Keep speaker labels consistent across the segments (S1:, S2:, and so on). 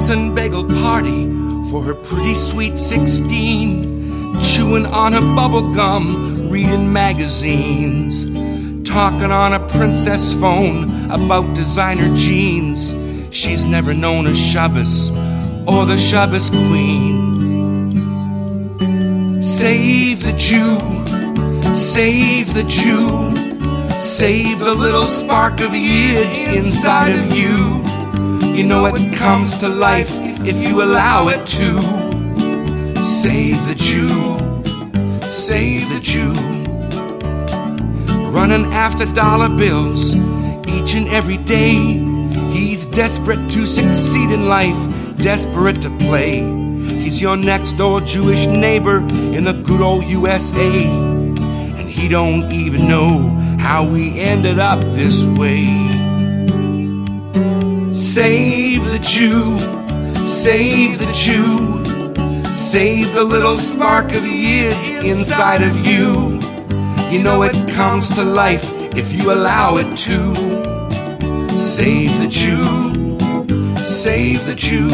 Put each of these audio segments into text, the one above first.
S1: and bagel party for her pretty sweet 16, chewing on her bubble gum, reading magazines, talking on a princess phone about designer jeans. She's never known a Shabbos or the Shabbos queen. Save the Jew, save the Jew, save the little spark of Yid inside of you. You know it comes to life if you allow it to. Save the Jew, save the Jew. Running after dollar bills each and every day. He's desperate to succeed in life, desperate to play. He's your next door Jewish neighbor in the good old USA. And he don't even know how we ended up this way. Save the Jew, save the Jew, save the little spark of Yid inside of you. You know it comes to life if you allow it to. Save the Jew, save the Jew.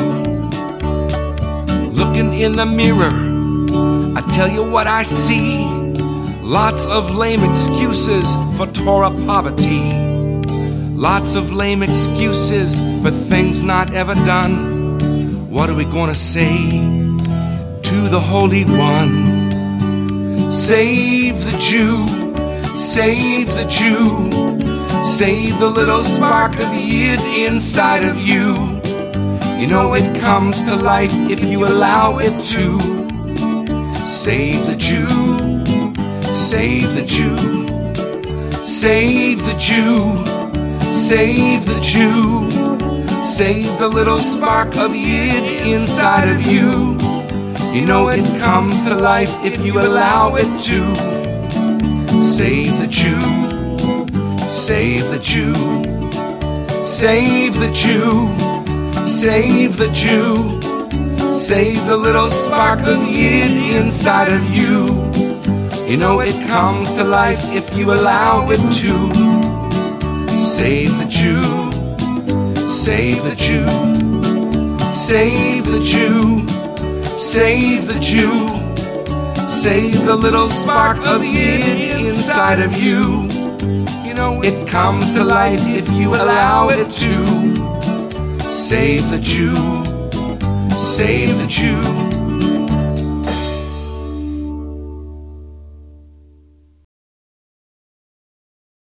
S1: Looking in the mirror, I tell you what I see. Lots of lame excuses for Torah poverty. Lots of lame excuses for things not ever done. What are we gonna say to the Holy One? Save the Jew, save the Jew, save the little spark of Yid inside of you. You know it comes to life if you allow it to. Save the Jew, save the Jew, save the Jew, save the Jew, save the little spark of Yid inside of you. You know it comes to life if you allow it to. Save the Jew, save the Jew, save the Jew, save the Jew, save the little spark of Yid inside of you. You know it comes to life if you allow it to. Save the Jew, save the Jew, save the Jew, save the Jew, save the little spark of Yid inside of you. You know it comes to life if you allow it to. Save the Jew, save the Jew.